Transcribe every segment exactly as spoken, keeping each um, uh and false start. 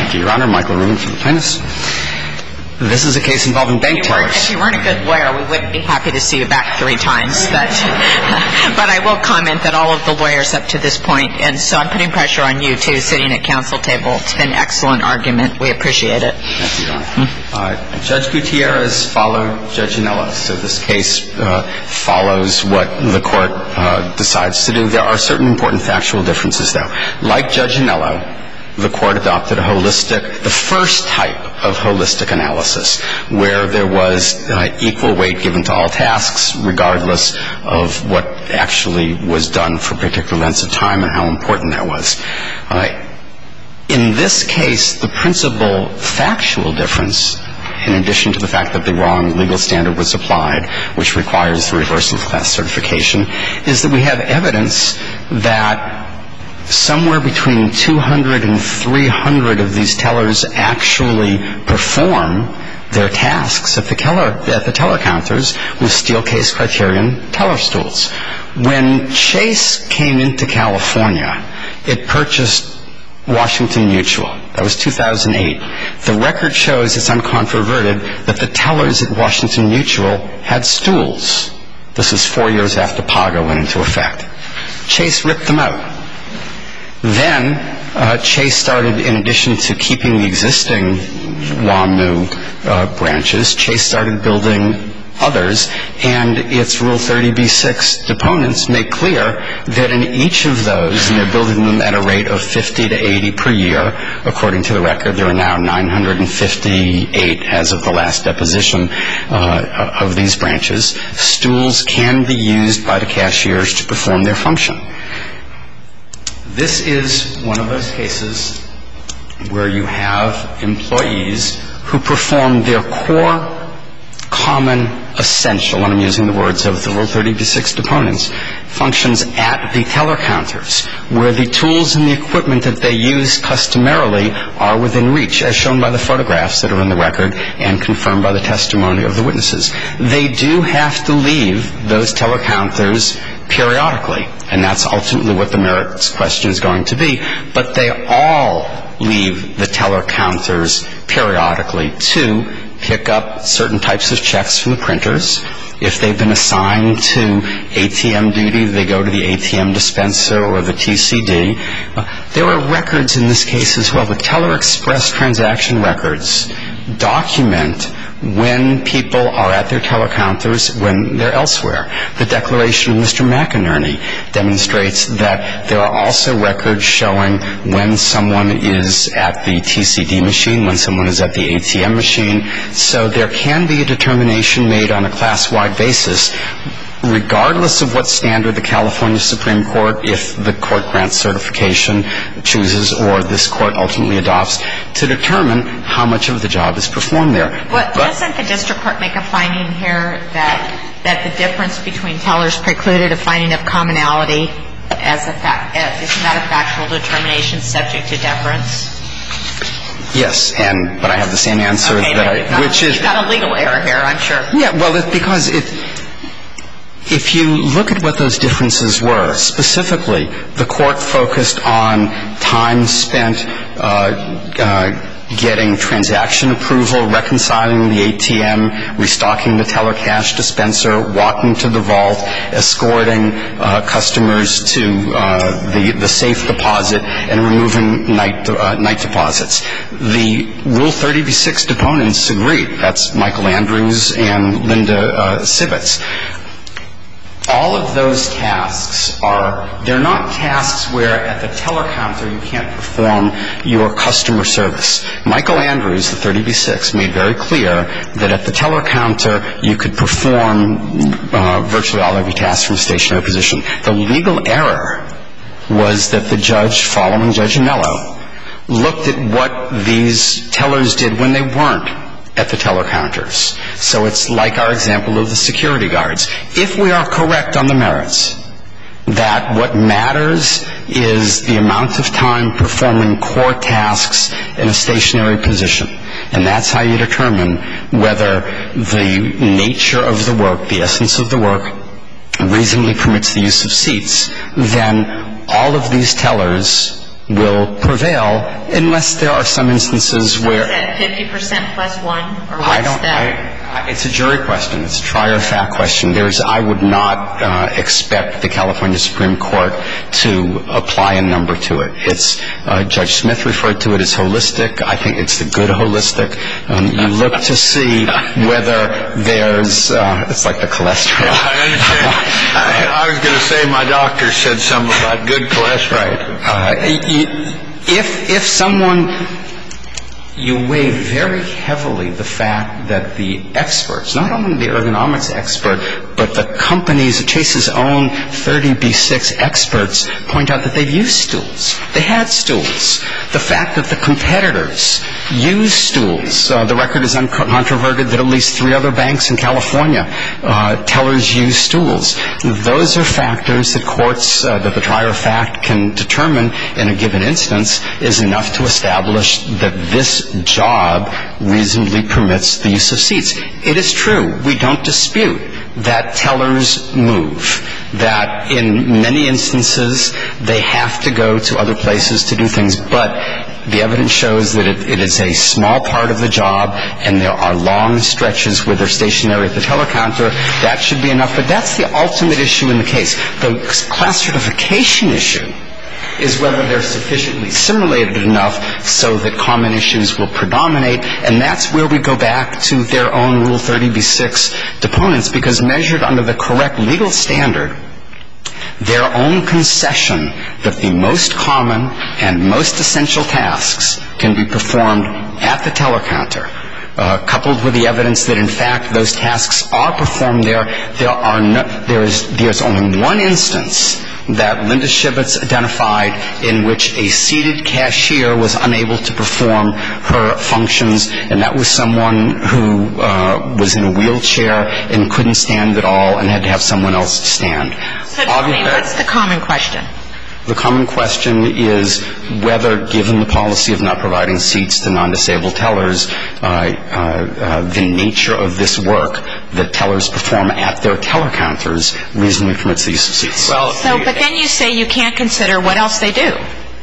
Thank you, Your Honor. Michael Rubin for the plaintiffs. This is a case involving bank tellers. If you weren't a good lawyer, we wouldn't be happy to see you back three times. But, but I will comment that all of the lawyers up to this point, and so I'm putting pressure on you, too, sitting at counsel table. It's been an excellent argument. We appreciate it. Thank you, Your Honor. Uh, Judge Gutierrez followed Judge Anello, so this case uh, follows what the court uh, decides to do. There are certain important factual differences, though. Like Judge Anello, the court adopted a holistic, the first type of holistic analysis, where there was uh, equal weight given to all tasks, regardless of what actually was done for particular lengths of time and how important that was. Uh, in this case, the principal factual difference, in addition to the fact that the wrong legal standard was applied, which requires the reversal of class certification, is that we have evidence that somewhere between two hundred and three hundred of these tellers actually perform their tasks at the teller, at the teller counters with steel case criterion teller stools. When Chase came into California, it purchased Washington Mutual. That was two thousand eight. The record shows, it's uncontroverted, that the tellers at Washington Mutual had stools. This is four years after PAGA went into effect. Chase ripped them out. Then uh, Chase started, in addition to keeping the existing WAMU uh, branches, Chase started building others, and its Rule thirty B six deponents make clear that in each of those, and they're building them at a rate of fifty to eighty per year, according to the record. There are now nine hundred fifty-eight as of the last deposition uh, of these branches. Stools can be used by the cashiers to perform their function. This is one of those cases where you have employees who perform their core, common, essential, and I'm using the words of the Rule thirty B six deponents, functions at the teller counters, where the tools and the equipment that they use customarily are within reach, as shown by the photographs that are in the record and confirmed by the testimony of the witnesses. They do have to leave those teller counters periodically, and that's ultimately what the merits question is going to be, but they all leave the teller counters periodically to pick up certain types of checks from the printers. If they've been assigned to A T M duty, they go to the A T M dispenser or the T C D. Uh, there are records in this case as well. The Teller Express transaction records document when people are at their teller counters, when they're elsewhere. The declaration of Mister McInerney demonstrates that there are also records showing when someone is at the T C D machine, when someone is at the A T M machine. So there can be a determination made on a class-wide basis, regardless of what standard the California Supreme Court, if the court grants certification, chooses, or this court ultimately adopts, to determine how much of the job is performed there. Well, doesn't the district court make a finding here that that the difference between tellers precluded a finding of commonality as a fact? Isn't that a factual determination subject to deference? Yes, and but I have the same answer okay, that I, got, which is you've got a legal error here, I'm sure. Yeah, well, it's because it. If you look at what those differences were, specifically, the court focused on time spent uh, uh, getting transaction approval, reconciling the A T M, restocking the teller cash dispenser, walking to the vault, escorting uh, customers to uh, the, the safe deposit, and removing night, uh, night deposits. The Rule thirty B six deponents agreed. That's Michael Andrews and Linda uh, Sivitz. All of those tasks are, they're not tasks where at the teller counter you can't perform your customer service. Michael Andrews, the thirty B six, made very clear that at the teller counter you could perform uh, virtually all of your tasks from a stationary position. The legal error was that the judge, following Judge Anello, looked at what these tellers did when they weren't at the teller counters. So it's like our example of the security guards. If we are correct on the merits, that what matters is the amount of time performing core tasks in a stationary position, and that's how you determine whether the nature of the work, the essence of the work, reasonably permits the use of seats, then all of these tellers will prevail unless there are some instances where... Is that fifty percent plus one? Or what's I don't... that? I, I, it's a jury question. It's a trier fact question. There's, I would not uh, expect the California Supreme Court to apply a number to it. It's, uh, Judge Smith referred to it as holistic. I think it's the good holistic. Um, you look to see whether there's... Uh, it's like the cholesterol. Yeah, I understand. I, I was going to say my doctor said something about good cholesterol. Right. Uh, If if someone, you weigh very heavily the fact that the experts, not only the ergonomics expert, but the company's, Chase's own thirty B six experts point out that they've used stools. They had stools. The fact that the competitors use stools. Uh, the record is uncontroverted that at least three other banks in California, uh, tellers use stools. Those are factors that courts, uh, that the trier fact can determine in a given instance is enough to establish that this job reasonably permits the use of seats. It is true. We don't dispute that tellers move, that in many instances they have to go to other places to do things, but the evidence shows that it, it is a small part of the job and there are long stretches where they're stationary at the teller counter. That should be enough, but that's the ultimate issue in the case. The class certification issue is whether they're sufficiently simulated enough so that common issues will predominate, and that's where we go back to their own Rule thirty B six deponents, because measured under the correct legal standard, their own concession that the most common and most essential tasks can be performed at the teller counter, Uh, coupled with the evidence that, in fact, those tasks are performed there, there are no, there is, there's only one instance that Linda Shivitz identified in which a seated cashier was unable to perform her functions, and that was someone who uh, was in a wheelchair and couldn't stand at all and had to have someone else stand. So tell me, what's the common question? The common question is whether, given the policy of not providing seats to non-disabled tellers, uh, uh, uh, the nature of this work that tellers perform at their teller counters reasonably permits the use of seats. Well, so, but then you say you can't consider what else they do.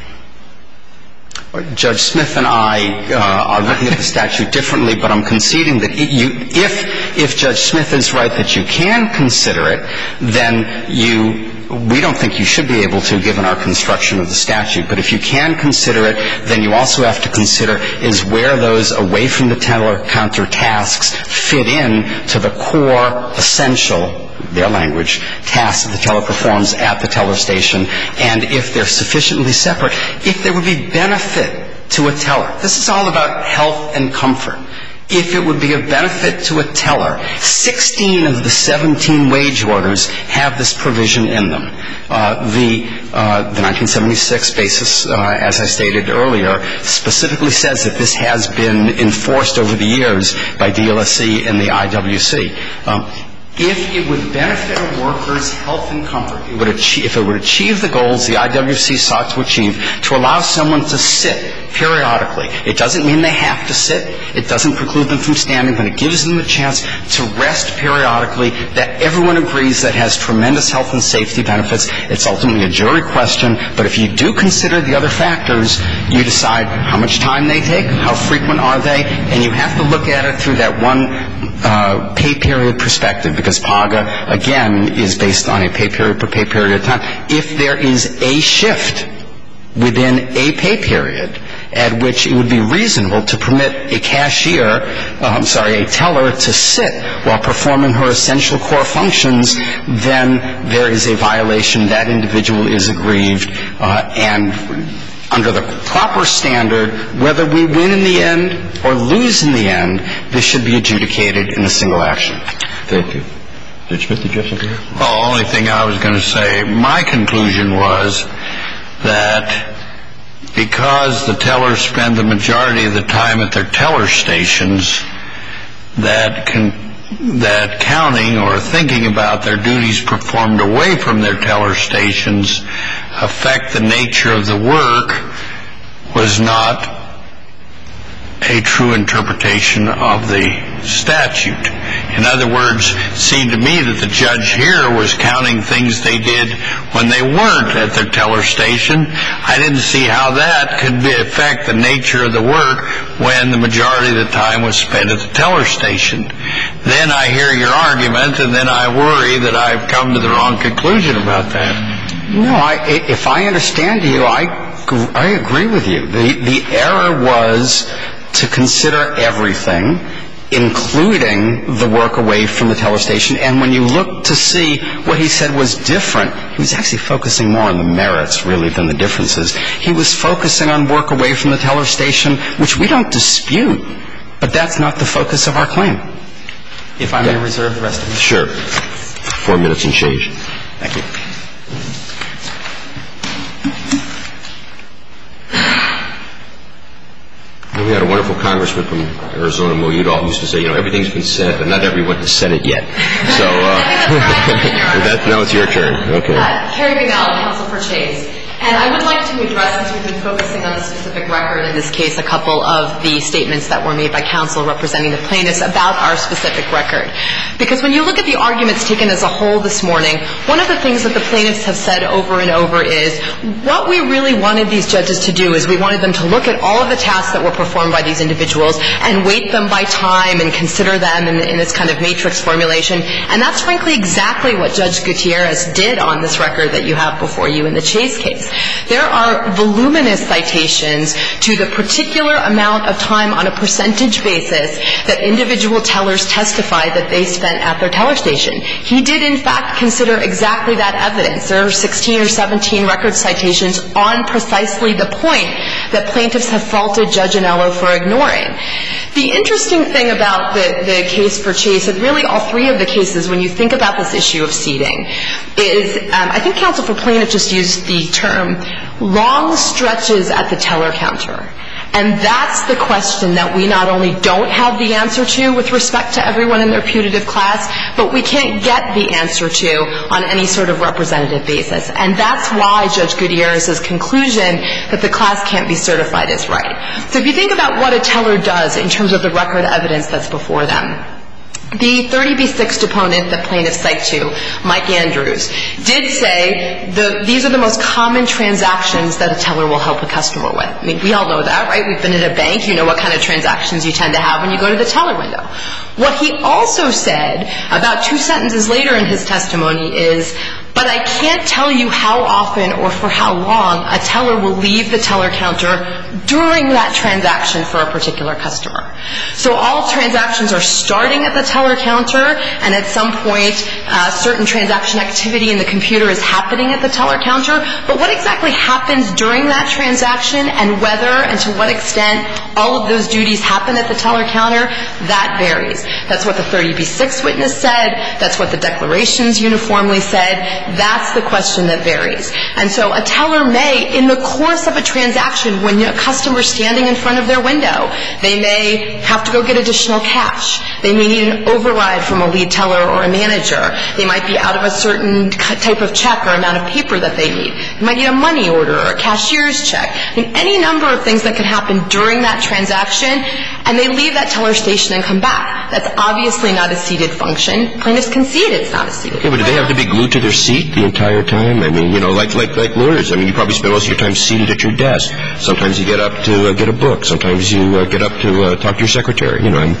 Judge Smith and I uh, are looking at the statute differently, but I'm conceding that it, you, if if Judge Smith is right that you can consider it, then you we don't think you should be able to, given our construction of the statute. But if you can consider it, then you also have to consider is where those away from the teller counter tasks fit in to the core essential, their language, tasks that the teller performs at the teller station, and if they're sufficiently separate, if there would be benefit to a teller. This is all about health and comfort. If it would be of benefit to a teller, sixteen of the seventeen wage orders have this provision in them. Uh, the, uh, the nineteen seventy-six basis, uh, as I stated earlier, specifically says that this has been enforced over the years by D L S C and the I W C. Um, If it would benefit a worker's health and comfort, it would achieve, if it would achieve the goals the I W C sought to achieve, to allow someone to sit periodically. It doesn't mean they have to sit. It doesn't preclude them from standing, but it gives them a chance to rest periodically. That everyone agrees that has tremendous health and safety benefits. It's ultimately a jury question, but if you do consider the other factors, you decide how much time they take, how frequent are they, and you have to look at it through that one uh, pay period perspective, because PAGA, again, is based on a pay period per pay period of time. If there is a shift within a pay period at which it would be reasonable to permit a cashier, uh, I'm sorry, a teller to sit while performing her essential core functions, then there is a violation. That individual is aggrieved, uh, and under the proper standard, whether we win in the end or lose in the end, this should be adjudicated in a single action. Thank you. Judge Smith, did you have something else? Well, the only thing I was going to say, my conclusion was that because the tellers spend the majority of the time at their teller stations, that can, that counting or thinking about their duties performed away from their teller stations affect the nature of the work was not a true interpretation of the statute. In other words, it seemed to me that the judge here was counting things they did when they weren't at their teller station. I didn't see how that could be, affect the nature of the work when the majority of the time was spent at the teller station. Then I hear your argument, and then I worry that I've come to the wrong conclusion about that. No, I, if I understand you, I, I agree with you. The, the error was to consider everything, including the work away from the teller station. And when you look to see what he said was different, he was actually focusing more on the merits, really, than the differences. He was focusing on work away from the teller station, which we don't dispute, but that's not the focus of our claim. If I may reserve the rest of it. Sure. Four minutes and change. Thank you. We had a wonderful congressman from Arizona, Mo Udall, who used to say, you know, everything's been said, but not everyone has said it yet. So, uh, that, now it's your turn. Okay. Uh, Carrie Bigall, counsel for Chase. And I would like to address, since we've been focusing on the specific record in this case, a couple of the statements that were made by counsel representing the plaintiffs about our specific record. Because when you look at the arguments taken as a whole this morning, one of the things that the plaintiffs have said over and over is what we really wanted these judges to do is we wanted them to look at all of the tasks that were performed by these individuals and weight them by time and consider them in, in this kind of matrix formulation. And that's frankly exactly what Judge Gutierrez did on this record that you have before you in the Chase case. There are voluminous citations to the particular amount of time on a percentage basis that individual tellers testified that they spent at their teller station. He did, in fact, consider exactly that evidence. There are sixteen or seventeen record citations on precisely the point that plaintiffs have faulted Judge Anello for ignoring. The interesting thing about the, the case for Chase, and really all three of the cases when you think about this issue of seating, is um, I think counsel for plaintiff just used the term long stretches at the teller counter. And that's the question that we not only don't have the answer to with respect to everyone in their putative class, but we can't get the answer to on any sort of representative basis. And that's why Judge Gutierrez's conclusion that the class can't be certified is right. So if you think about what a teller does in terms of the record evidence that's before them, the thirty B six deponent that plaintiffs cite to, Mike Andrews, did say the, these are the most common transactions that a teller will help a customer with. I mean, we all know that, right? We've been at a bank. You know what kind of transactions you tend to have when you go to the teller window. What he also said about two sentences later in his testimony is, but I can't tell you how often or for how long a teller will leave the teller counter during that transaction for a particular customer. So all transactions are starting at the teller counter, and at some point uh, certain transaction activity in the computer is happening at the teller counter. But what exactly happens during that transaction and whether and to what extent all of those duties happen at the teller counter, that varies. That's what the thirty B six witness said. That's what the declarations uniformly said. That's the question that varies. And so a teller may, in the course of a transaction, when a customer's standing in front of their window, they may have to go get additional cash. They may need an override from a lead teller or a manager. They might be out of a certain type of check or amount of paper that they need. They might need a money order or a cashier's check. I mean, any number of things that could happen during that transaction, and they leave that teller station and come back. That's obviously not a seated function. Plaintiffs concede it's not a seated function. Okay, but do they have to be glued to their seat the entire time? I mean, you know, like like like lawyers. I mean, you probably spend most of your time seated at your desk. Sometimes you get up to uh, get a book. Sometimes you uh, get up to uh, talk to your secretary. You know, I'm,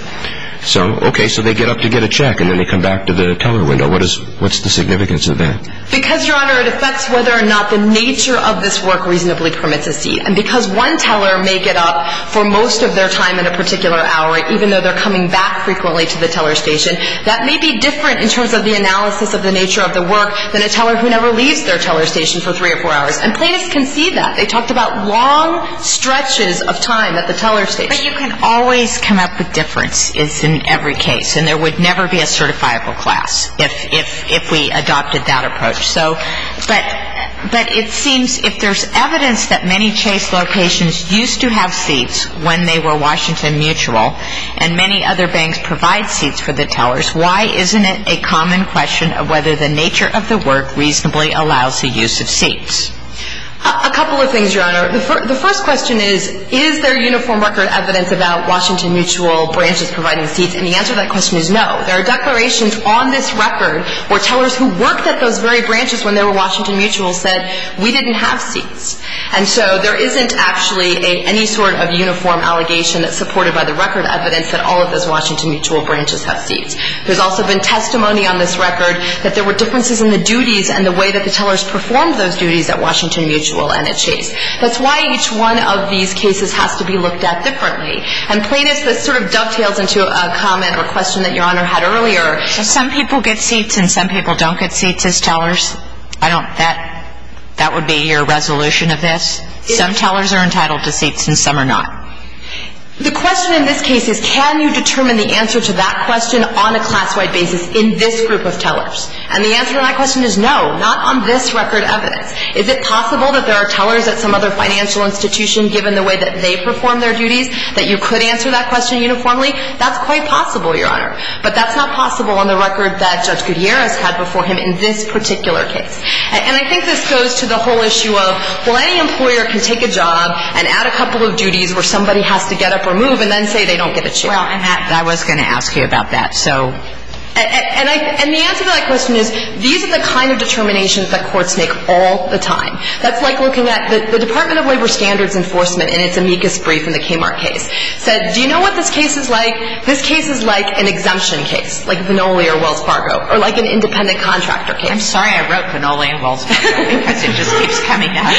so okay, so they get up to get a check, and then they come back to the teller window. What is what's the significance of that? Because, Your Honor, it affects whether or not the nature of this work reasonably permits a seat. And because one teller may get up for most of their time in a particular hour, even though they're coming back frequently to the teller station, that may be different in terms of the analysis of the nature of the work than a teller who never leaves their teller station for three or four hours. And plaintiffs concede that. They talked about long stretches of time at the teller station. But you can always come up with differences in every case, and there would never be a certifiable class if if if we adopted that approach. So, but but it seems if there's evidence that many Chase locations used to have seats when they were Washington Mutual, and many other banks provide seats for the tellers, why isn't it a common question of whether the nature of the work reasonably allows the use of seats? A couple of things, Your Honor. The, fir- the first question is, is there uniform record evidence about Washington Mutual branches providing seats? And the answer to that question is no. There are declarations on this record where tellers who worked at those very branches when they were Washington Mutual said, we didn't have seats. And so there isn't actually a, any sort of uniform allegation that's supported by the record evidence that all of those Washington Mutual branches have seats. There's also been testimony on this record that there were differences in the duties and the way that the tellers performed those duties at Washington Mutual and at Chase. That's why each one of these cases has to be looked at differently. And plaintiffs, this sort of dovetails into a comment or question that Your Honor had earlier. So some people get seats and some people don't get seats as tellers? I don't, that, that would be your resolution of this? Some tellers are entitled to seats and some are not. The question in this case is, can you determine the answer to that question on a class-wide basis in this group of tellers? And the answer to that question is no, not on this record evidence. Is it possible that there are tellers at some other financial institution, given the way that they perform their duties, that you could answer that question uniformly? That's quite possible, Your Honor. But that's not possible on the record that Judge Gutierrez had before him in this particular case. And I think this goes to the whole issue of, well, any employer can take a job and add a couple of duties where somebody has to get up or move and then say they don't get a chair. Well, and that, I was going to ask you about that. So, and, and, I, and the answer to that question is, these are the kind of determinations that courts make all the time. That's like looking at the, the Department of Labor Standards Enforcement in its amicus brief in the Kmart case. Said, do you know what this case is like? This case is like an exemption case, like Vinoli or Wells Fargo, or like an independent contractor case. I'm sorry I wrote Vinoli and Wells Fargo because it just keeps coming up.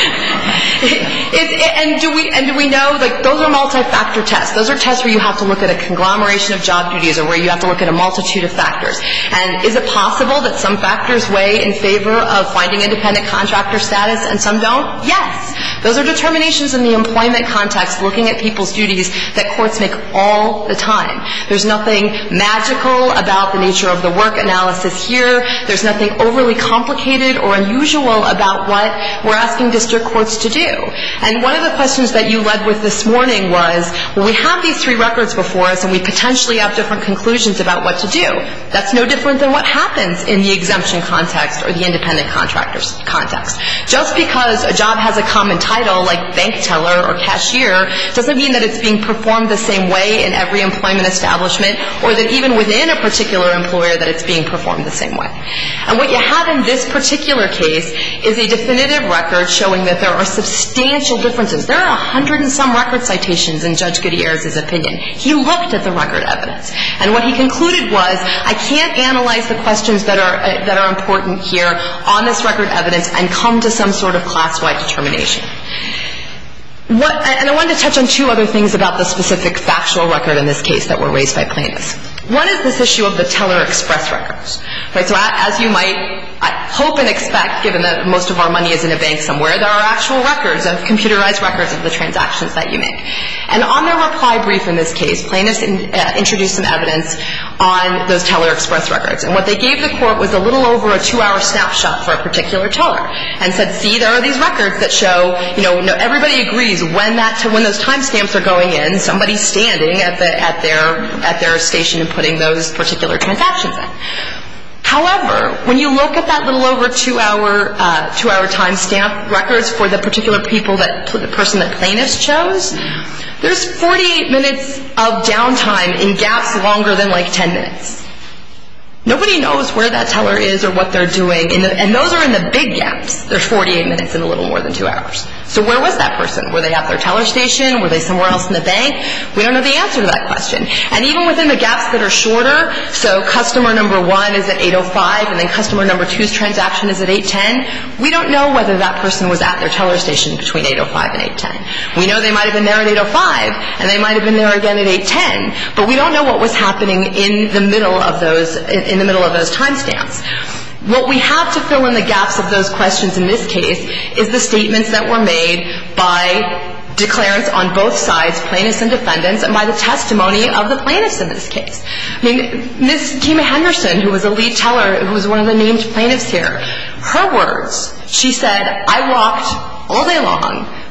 it, it, and do we and do we know, like, those are multi-factor tests. Those are tests where you have to look at a conglomeration of job duties or where you have to look at a multitude of factors. And is it possible that some factors weigh in favor of finding independent contractor status and some don't? Yes. Those are determinations in the employment context, looking at people's duties, that courts make all the time. There's nothing magical about the nature of the work analysis here. There's nothing overly complicated or unusual about what we're asking district courts to do. And one of the questions that you led with this morning was, well, we have these three records before us and we potentially have different conclusions about what to do. That's no different than what happens in the exemption context or the independent contractors context. Just because a job has a common title like bank teller or cashier doesn't mean that it's being performed the same way in every employment establishment, or that even within a particular employer that it's being performed the same way. And what you have in this particular case is a definitive record showing that there are substantial differences. There are a hundred and some record citations in Judge Gutierrez's opinion. He looked at the record evidence. And what he concluded was, I can't analyze the questions that are uh, that are important here on this record evidence and come to some sort of class-wide determination. What, and I wanted to touch on two other things about the specific factual record in this case that were raised by plaintiffs. One is this issue of the teller express records. Right, so as you might hope and expect, given that most of our money is in a bank somewhere, there are actual records of computerized records of the transactions that you make. And on their reply brief in this case, plaintiffs in, uh, introduced some evidence on those teller express records. And what they gave the court was a little over a two-hour snapshot for a particular teller, and said, see, there are these records that show, you know, no, everybody agrees when that when those timestamps are going in, somebody's standing at the at their at their station and putting those particular transactions in. However, when you look at that little over two-hour uh, two-hour timestamp records for the particular people that the person that plaintiffs chose, there's forty-eight minutes of downtime in gaps longer than like ten minutes. Nobody knows where that teller is or what they're doing, in the, and those are in the big gaps. There's forty-eight minutes in a little more than two hours. So where was that person? Were they at their teller station? Were they somewhere else in the bank? We don't know the answer to that question. And even within the gaps that are shorter, so customer number one is at eight oh five, and then customer number two's transaction is at eight ten, we don't know whether that person was at their teller station between eight oh five and eight ten. We know they might have been there at eight oh five, and they might have been there again at eight ten, but we don't know what was happening in the middle of those, in the middle of those timestamps. What we have to fill in the gaps of those questions in this case is the statements that were made by declarants on both sides, plaintiffs and defendants, and by the testimony of the plaintiffs in this case. I mean, Miz Kima Henderson, who was a lead teller, who was one of the named plaintiffs here, her words, she said, I walked all day long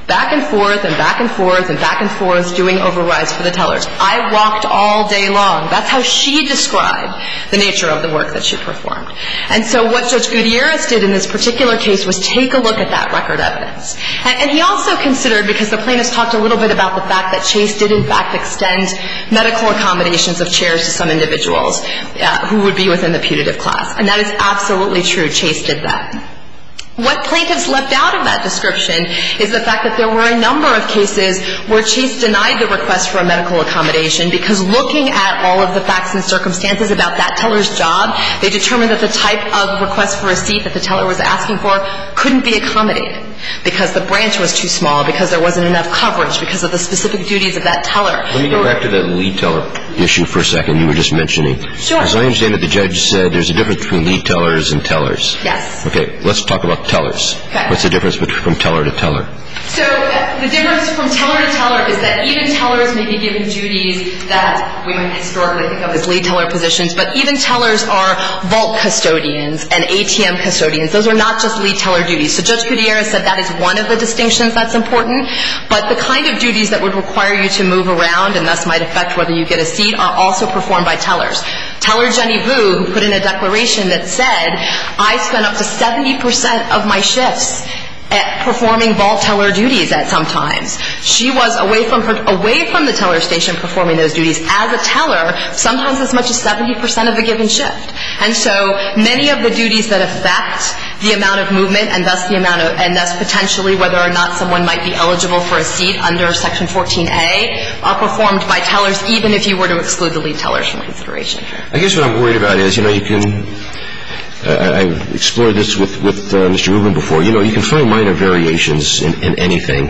back and forth and back and forth and back and forth doing overrides for the tellers. I walked all day long. That's how she described the nature of the work that she performed. And so what Judge Gutierrez did in this particular case was take a look at that record evidence. And, and he also considered, because the plaintiffs talked a little bit about the fact that Chase did in fact extend medical accommodations of chairs to some individuals uh, who would be within the putative class. And that is absolutely true. Chase did that. What plaintiffs left out of that description is the fact that there were a number of cases where Chase denied the request for a medical accommodation because looking at all of the facts and circumstances about that teller's job, they determined that the type of request for a seat that the teller was asking for couldn't be accommodated because the branch was too small, because there wasn't enough coverage, because of the specific duties of that teller. Let me get back to that lead teller issue for a second you were just mentioning. Sure. As I understand it, the judge said there's a difference between lead tellers and tellers. Yes. Okay, let's talk about tellers. Okay. What's the difference between from teller to teller? So uh, the difference from teller to teller is that even tellers may be given duties that we might historically think of as lead teller positions, but even tellers are vault custodians and A T M custodians. Those are not just lead teller duties. So Judge Gutierrez said that is one of the distinctions that's important, but the kind of duties that would require you to move around and thus might affect whether you get a seat are also performed by tellers. Teller Jenny Vu, who put in a declaration that said, I spent up to seventy percent of my shifts at performing vault teller duties at some times. She was away from her, away from the teller station performing those duties as a teller, sometimes as much as seventy percent of a given shift. And so many of the duties that affect the amount of movement and thus the amount of, and thus potentially whether or not someone might be eligible for a seat under Section fourteen A are performed by tellers even if you were to exclude the lead tellers from consideration. I guess what I'm worried about is, you know, you can, uh, I've explored this with, with uh, Mister Rubin before, you know, you can find minor variations in, in anything.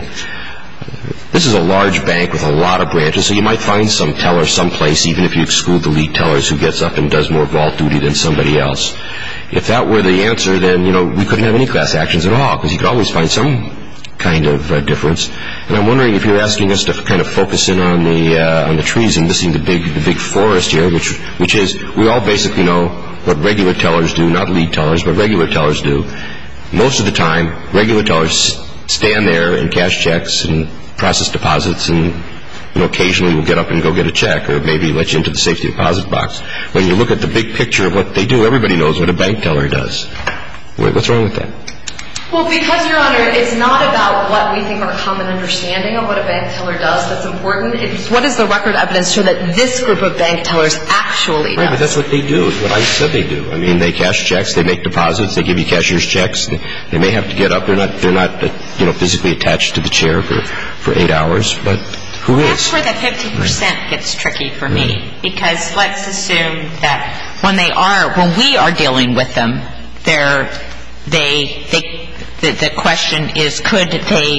This is a large bank with a lot of branches, so you might find some teller someplace, even if you exclude the lead tellers, who gets up and does more vault duty than somebody else. If that were the answer, then, you know, we couldn't have any class actions at all, because you could always find some kind of uh, difference. And I'm wondering if you're asking us to kind of focus in on the uh, on the trees and missing the big the big forest here, which which is we all basically know what regular tellers do, not lead tellers, but regular tellers do. Most of the time, regular tellers stand there and cash checks and process deposits, and you know, occasionally we'll get up and go get a check, or maybe let you into the safety deposit box. When you look at the big picture of what they do, everybody knows what a bank teller does. Wait, what's wrong with that? Well, because, Your Honor, it's not about what we think our common understanding of what a bank teller does that's important. It's what does the record evidence show that this group of bank tellers actually does. Right, but that's what they do, is what I said they do. I mean, they cash checks, they make deposits, they give you cashier's checks. They may have to get up. They're not, they're not, you know, physically attached to the chair for, for eight hours, but who is? That's where the fifty percent gets tricky for me, because let's assume that when they are, when we are dealing with them, they're, they, they, The, the question is, could they,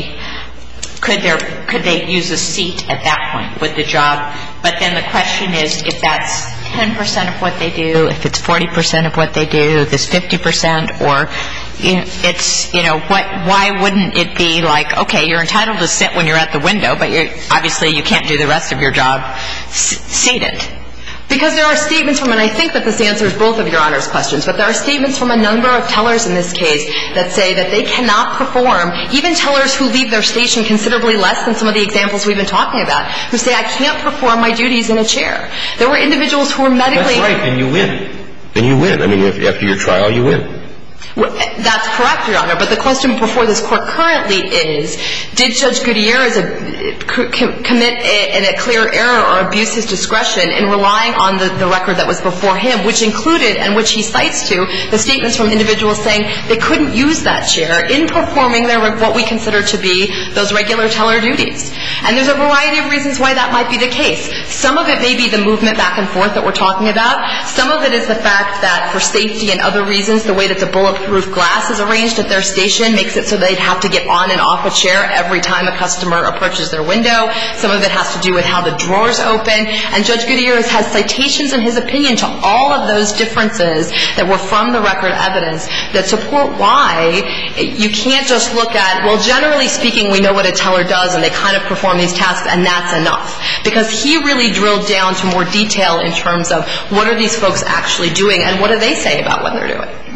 could there, could they use a seat at that point with the job? But then the question is, if that's ten percent of what they do, if it's forty percent of what they do, this fifty percent, or you know, it's, you know, what, why wouldn't it be like, okay, you're entitled to sit when you're at the window, but you're, obviously you can't do the rest of your job s- seated. Because there are statements from, and I think that this answers both of Your Honor's questions, but there are statements from a number of tellers in this case that say that they cannot perform, even tellers who leave their station considerably less than some of the examples we've been talking about, who say, I can't perform my duties in a chair. There were individuals who were medically... That's right, and you win. Then you win. I mean, if, after your trial, you win. Well, that's correct, Your Honor, but the question before this Court currently is, did Judge Gutierrez commit a, a clear error or abuse his discretion in relying on the, the record that was before him, which included, and which he cites to, the statements from individuals saying they couldn't use that chair in performing their, what we consider to be those regular teller duties. And there's a variety of reasons why that might be the case. Some of it may be the movement back and forth that we're talking about. Some of it is the fact that for safety and other reasons, the way that the bulletproof glass is arranged at their station makes it so they'd have to get on and off a chair every time a customer approaches their window. Some of it has to do with how the drawers open. And Judge Gutierrez has citations in his opinion to all of those differences that were from the record evidence that support why you can't just look at, well, generally speaking, we know what a teller does and they kind of perform these tasks and that's enough. Because he really drilled down to more detail in terms of what are these folks actually doing and what do they say about what they're doing.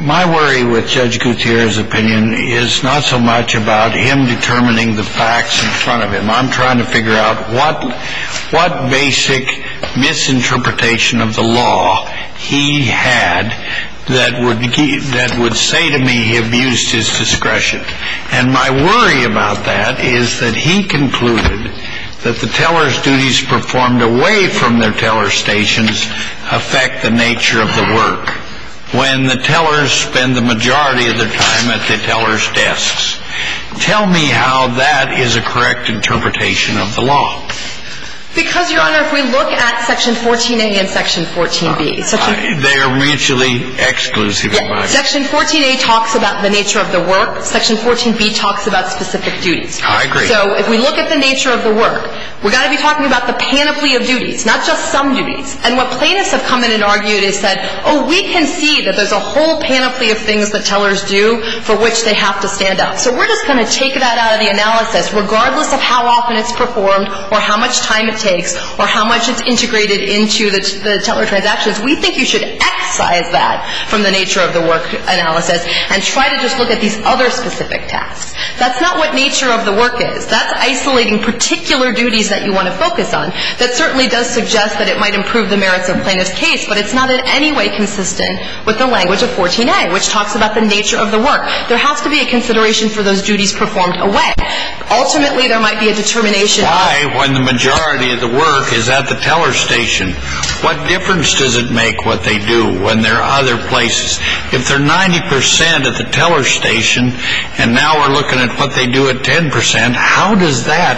my worry with Judge Gutierrez's opinion is not so much about him determining the facts in front of him. I'm trying to figure out what what basic misinterpretation of the law he had that would that would say to me he abused his discretion. And my worry about that is that he concluded that the teller's duties performed away from their teller stations affect the nature of the work, when the tellers spend the majority of their time at the teller's desks. Tell me how that is a correct interpretation of the law. Because, Your Honor, if we look at Section fourteen A and Section fourteen B... Section, uh, they are mutually exclusive. Yeah, Section fourteen A talks about the nature of the work. Section fourteen B talks about specific duties. I agree. So if we look at the nature of the work, we've got to be talking about the panoply of duties, not just some duties. And what plaintiffs have come in and argued is said, oh, we can see that there's a whole panoply of things that tellers do for which they have to stand up. So we're just going to take that out of the analysis, regardless of how often it's performed or how much time it takes or how much it's integrated into the, the teller transactions. We think you should excise that from the nature of the work analysis and try to just look at these other specific tasks. That's not what nature of the work is. That's isolating particular duties that you want to focus on. That certainly does suggest that it might improve the merits of plaintiff's case, but it's not in any way consistent with the language of fourteen A, which talks about the nature of the work. There has to be a consideration for those duties performed away. Ultimately, there might be a determination. Why, when the majority of the work is at the teller station, what difference does it make what they do when there are other places? If they're ninety percent at the teller station and now we're looking at what they do at ten percent, how does that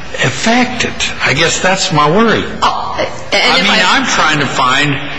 affect it? I guess that's my worry. Oh, I mean, I, I'm trying to find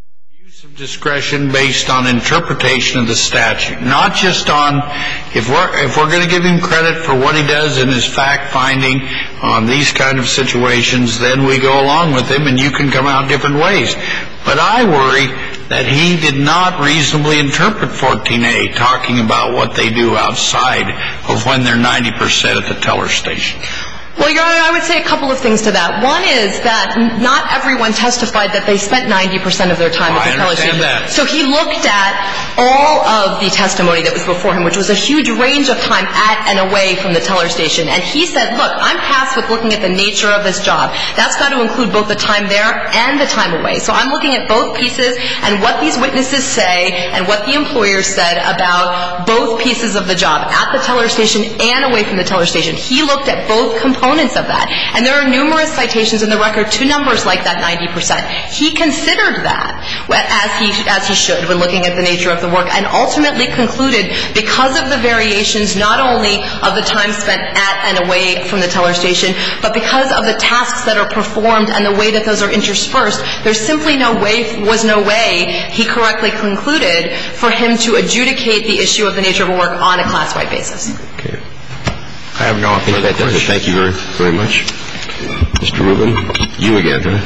use of discretion based on interpretation of the statute, not just on if we're if we're going to give him credit for what he does in his fact finding on these kind of situations, then we go along with him and you can come out different ways. But I worry that he did not reasonably interpret fourteen A, talking about what they do outside of when they're ninety percent at the teller station. Well, Your Honor, I would say a couple of things to that. One is that not everyone testified that they spent ninety percent of their time at the teller station. I understand that. So he looked at all of the testimony that was before him, which was a huge range of time at and away from the teller station. And he said, look, I'm tasked with looking at the nature of this job. That's got to include both the time there and the time away. So I'm looking at both pieces and what these witnesses say and what the employer said about both pieces of the job, at the teller station and away from the teller station. He looked at both components of that. And there are numerous citations in the record to numbers like that ninety percent. He considered that, as he, as he should, when looking at the nature of the work, and ultimately concluded, because of the variations not only of the time spent at and away from the teller station, but because of the tasks that are performed and the way that those are interspersed, there's simply no way, was no way, he correctly concluded, for him to adjudicate the issue of the nature of work on a class-wide basis. Okay. I have no further questions. Thank you very, very much. Mister Rubin, you again, huh?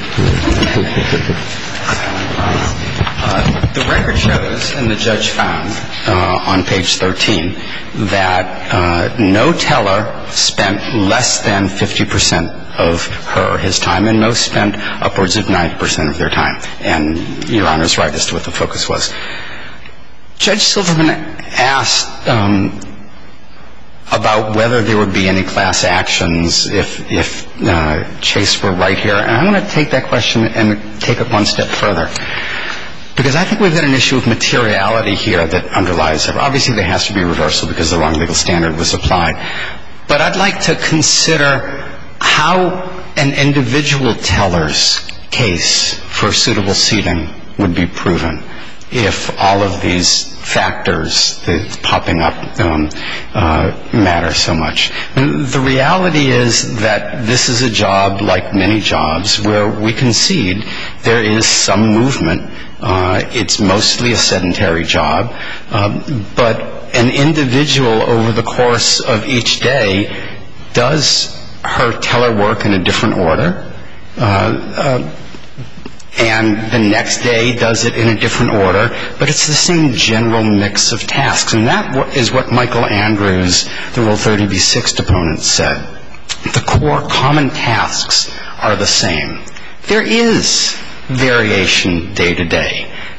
uh, the record shows, and the judge found uh, on page thirteen, that uh, no teller spent less than fifty percent of her or his time, and most spent upwards of ninety percent of their time. And Your Honor's right as to what the focus was. Judge Silverman asked um, about whether there would be any class actions if, if uh, Chase were right here. And I want to take that question and take it one step further, because I think we've got an issue of materiality here that underlies it. Obviously, there has to be reversal because the wrong legal standard was applied. But I'd like to consider how an individual teller's case for suitable seating would be proven if all of these factors that popping up um, uh, matter so much. And the reality is that this is a job, like many jobs, where we concede there is some movement. Uh, it's mostly a sedentary job, um, but an individual over the course of each day does her teller work in a different order. Uh, uh, and the next day does it in a different order, but it's the same general mix of tasks. And that is what Michael Andrews, the Rule thirty B six deponent, said. The core common tasks are the same. There is variation day to day.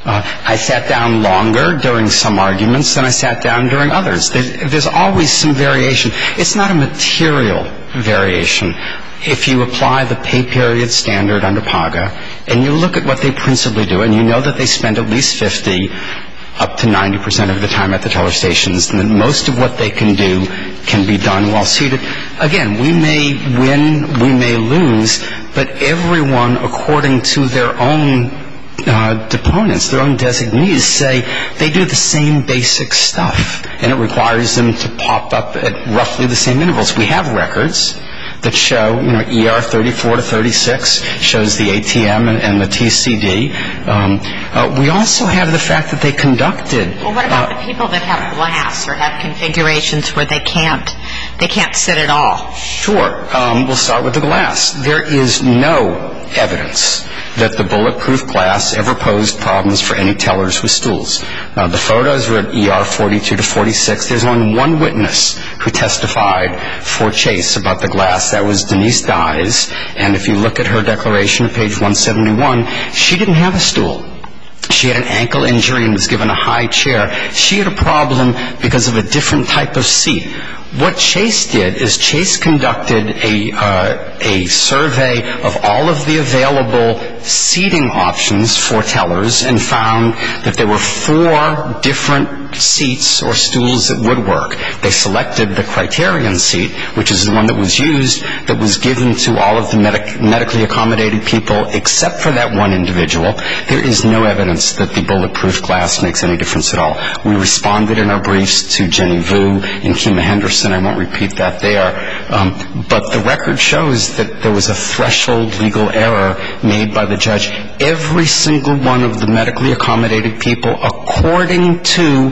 Uh, I sat down longer during some arguments than I sat down during others. There's, there's always some variation. It's not a material variation. If you apply the pay period standard under PAGA and you look at what they principally do, and you know that they spend at least fifty up to ninety percent of the time at the teller stations, and that most of what they can do can be done while seated. Again, we may win, we may lose, but everyone, according to their own uh, deponents, their own designees, say they do the same basic stuff, and it requires them to pop up at roughly the same intervals. We have records that show, you know, E R thirty-four to thirty-six shows the A T M and, and the T C D. Um, uh, we also have the fact that they conducted. Well, what about uh, the people that have glass or have configurations where they can't, they can't sit at all? Sure. Um, we'll start with the glass. There is no evidence that the bulletproof glass ever posed problems for any tellers with stools. Uh, the photos are at E R forty-two to forty-six. There's only one witness who testified for Chase about the glass. That was Denise Dyes. And if you look at her declaration at page one seventy-one, she didn't have a stool. She had an ankle injury and was given a high chair. She had a problem because of a different type of seat. What Chase did is Chase conducted a, uh, a survey of all of the available seating options for tellers and found that there were four different seats or stools that would work. They selected the Criterion seat, which is the one that was used, that was given to all of the medic- medically accommodated people except for that one individual. There is no evidence that the bulletproof glass makes any difference at all. We responded in our briefs to Jenny Vu and Kima Henderson. I won't repeat that there. Um, but the record shows that there was a threshold legal error made by the judge. Every single one of the medically accommodated people, according to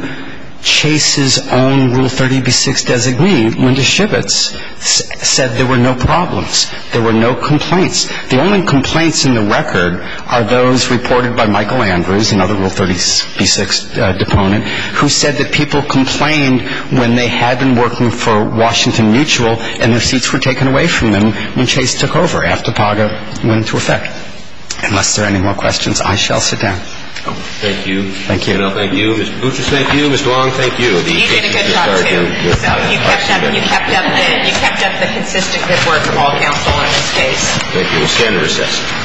Chase's own Rule thirty B six designee, Linda Shivitz, s- said there were no problems. There were no complaints. The only complaints in the record are those reported by Michael Andrews, another Rule thirty B six uh, deponent, who said that people complained when they had been working for Washington Mutual and their seats were taken away from them when Chase took over after PAGA went into effect. Unless there are any more questions, I shall sit down. Thank you. Thank you. No, thank you. Mister Boucher, thank you. Mister Long, thank you. The You did a good job too. So you kept up, you kept up the, you kept up the consistent good work of all counsel in this case. Thank you. We'll stand in recess.